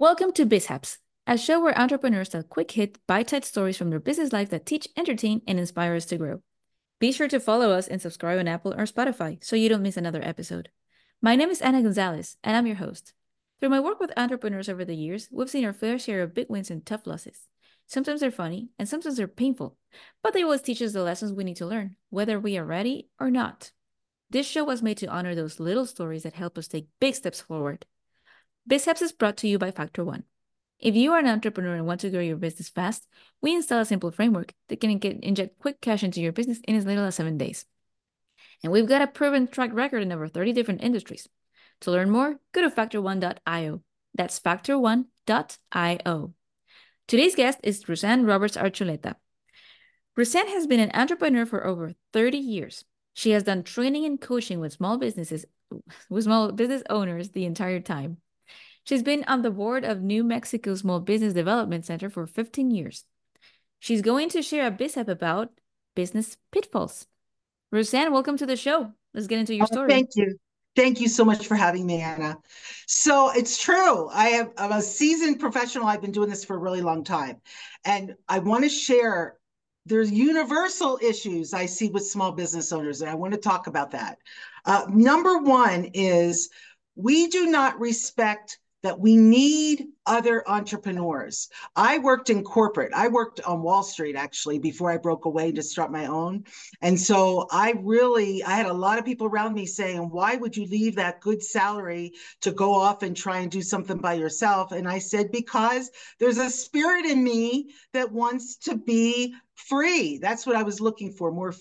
Welcome to BizHaps, a show where entrepreneurs tell quick hit, bite-sized stories from their business life that teach, entertain, and inspire us to grow. Be sure to follow us and subscribe on Apple or Spotify so you don't miss another episode. My name is Ana Gonzalez, and I'm your host. Through my work with entrepreneurs over the years, we've seen our fair share of big wins and tough losses. Sometimes they're funny, and sometimes they're painful, but they always teach us the lessons we need to learn, whether we are ready or not. This show was made to honor those little stories that help us take big steps forward. BizHaps is brought to you by Factor One. If you are an entrepreneur and want to grow your business fast, we install a simple framework that can inject quick cash into your business in as little as 7 days. And we've got a proven track record in over 30 different industries. To learn more, go to factor1.io. That's factor1.io. Today's guest is Roseanne Roberts Archuleta. Roseanne has been an entrepreneur for over 30 years. She has done training and coaching with small business owners the entire time. She's been on the board of New Mexico Small Business Development Center for 15 years. She's going to share a BizHap about business pitfalls. Roseanne, welcome to the show. Let's get into your story. Thank you. Thank you so much for having me, Anna. So it's true. I'm a seasoned professional. I've been doing this for a really long time. And I want to share, there's universal issues I see with small business owners, and I want to talk about that. Number one is we do not respect that we need other entrepreneurs. I worked in corporate. I worked on Wall Street, actually, before I broke away to start my own. And so I had a lot of people around me saying, why would you leave that good salary to go off and try and do something by yourself? And I said, because there's a spirit in me that wants to be free. That's what I was looking for, more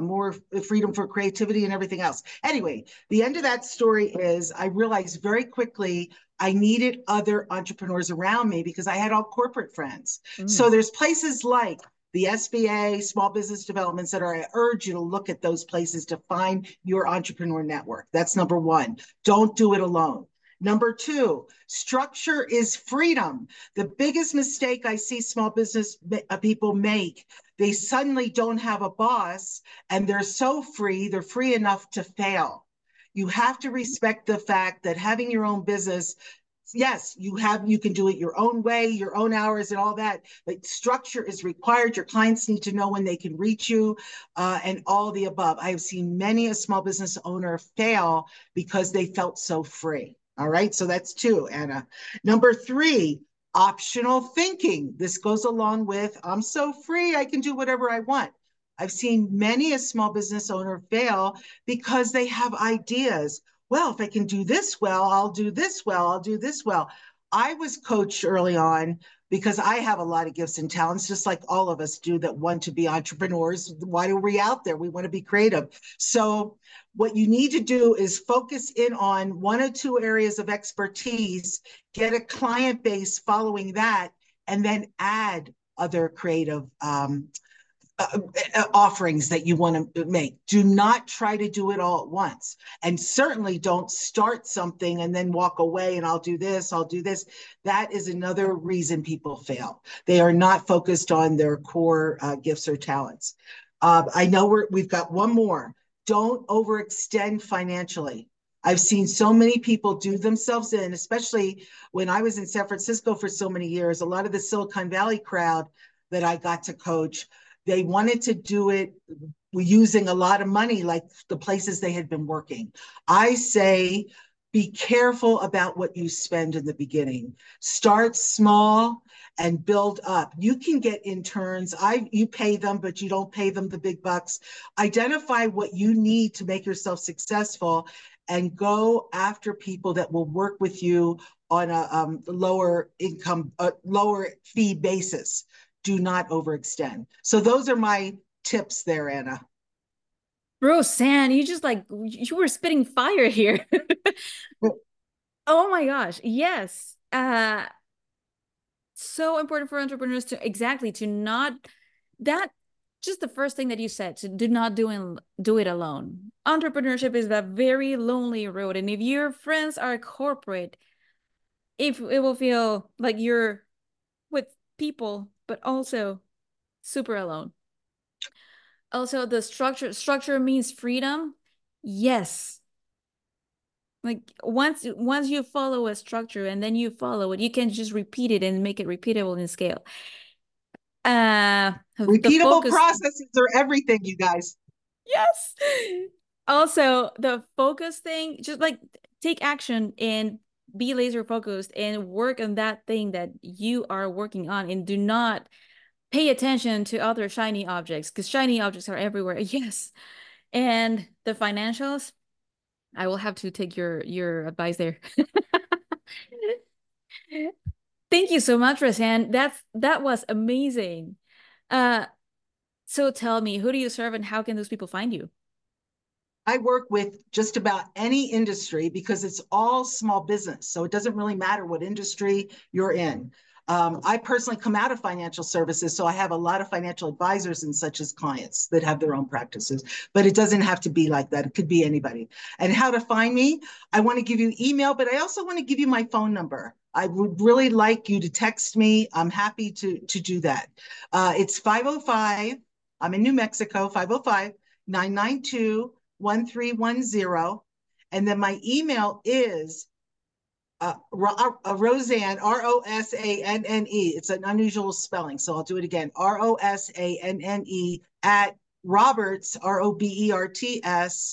freedom for creativity and everything else. Anyway, the end of that story is I realized very quickly I needed other entrepreneurs around me because I had all corporate friends. So there's places like the SBA, Small Business Development Center. I urge you to look at those places to find your entrepreneur network. That's number one. Don't do it alone. Number two, structure is freedom. The biggest mistake I see small business people make, they suddenly don't have a boss and they're so free, they're free enough to fail. You have to respect the fact that having your own business, yes, you can do it your own way, your own hours and all that, but structure is required. Your clients need to know when they can reach you, and all the above. I have seen many a small business owner fail because they felt so free. All right, so that's two, Anna. Number three, optional thinking. This goes along with, I'm so free, I can do whatever I want. I've seen many a small business owner fail because they have ideas. Well, if I can do this well, I'll do this well, I'll do this well. I was coached early on because I have a lot of gifts and talents, just like all of us do that want to be entrepreneurs. Why are we out there? We want to be creative. So what you need to do is focus in on one or two areas of expertise, get a client base following that, and then add other creative offerings that you want to make. Do not try to do it all at once. And certainly don't start something and then walk away and I'll do this, I'll do this. That is another reason people fail. They are not focused on their core gifts or talents. I know we've got one more. Don't overextend financially. I've seen so many people do themselves in, especially when I was in San Francisco for so many years. A lot of the Silicon Valley crowd that I got to coach, they wanted to do it using a lot of money, like the places they had been working. I say, be careful about what you spend in the beginning. Start small and build up. You can get interns. You pay them, but you don't pay them the big bucks. Identify what you need to make yourself successful and go after people that will work with you on a lower income, lower fee basis. Do not overextend. So those are my tips there, Anna. Roseanne, you were spitting fire here. Oh my gosh. Yes. So important for entrepreneurs to not that just the first thing that you said, to do not do it alone. Entrepreneurship is a very lonely road. And if your friends are corporate, if it will feel like you're with people, but also super alone. Also, the structure means freedom. Yes. Like once you follow a structure and then you follow it, you can just repeat it and make it repeatable in scale. The Repeatable focus, processes are everything, you guys. yes. Also, the focus thing, just like take action and be laser focused and work on that thing that you are working on, and do not pay attention to other shiny objects because shiny objects are everywhere. Yes. And the financials, I will have to take your advice there. Thank you so much, Roseanne. That was amazing. Uh, so tell me, who do you serve and how can those people find you? I work with just about any industry because it's all small business. So it doesn't really matter what industry you're in. I personally come out of financial services, so I have a lot of financial advisors and such as clients that have their own practices, but it doesn't have to be like that. It could be anybody. And how to find me, I want to give you email, but I also want to give you my phone number. I would really like you to text me. I'm happy to do that. It's 505, I'm in New Mexico, 505 992 1310. And then my email is Rosanne, Rosanne. It's an unusual spelling, so I'll do it again. Rosanne at Roberts, Roberts,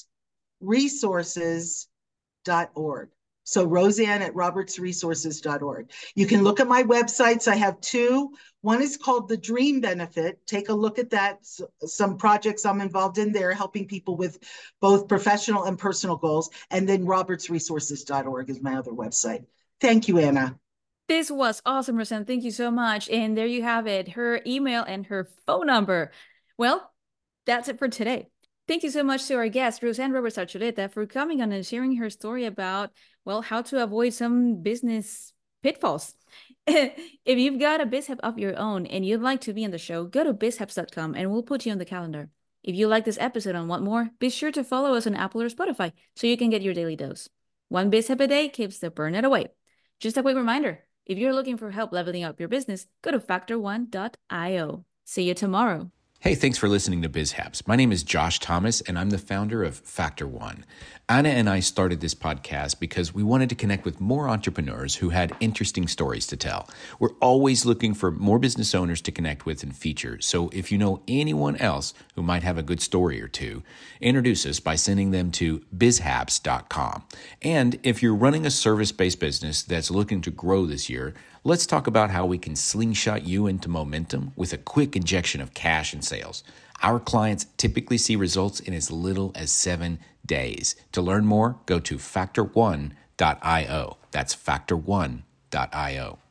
resources.org. So Rosanne at robertsresources.org. You can look at my websites. I have two. One is called The Dream Benefit. Take a look at that. Some projects I'm involved in there, helping people with both professional and personal goals. And then robertsresources.org is my other website. Thank you, Anna. This was awesome, Roseanne. Thank you so much. And there you have it, her email and her phone number. Well, that's it for today. Thank you so much to our guest, Roseanne Roberts Archuleta, for coming on and sharing her story about, well, how to avoid some business pitfalls. If you've got a BizHub of your own and you'd like to be on the show, go to bizhubs.com and we'll put you on the calendar. If you like this episode and want more, be sure to follow us on Apple or Spotify so you can get your daily dose. One BizHub a day keeps the burnout away. Just a quick reminder, if you're looking for help leveling up your business, go to factor1.io. See you tomorrow. Hey, thanks for listening to BizHaps. My name is Josh Thomas, and I'm the founder of Factor One. Anna and I started this podcast because we wanted to connect with more entrepreneurs who had interesting stories to tell. We're always looking for more business owners to connect with and feature. So if you know anyone else who might have a good story or two, introduce us by sending them to bizhaps.com. And if you're running a service-based business that's looking to grow this year, let's talk about how we can slingshot you into momentum with a quick injection of cash and sales. Our clients typically see results in as little as 7 days. To learn more, go to factor1.io. That's factor1.io.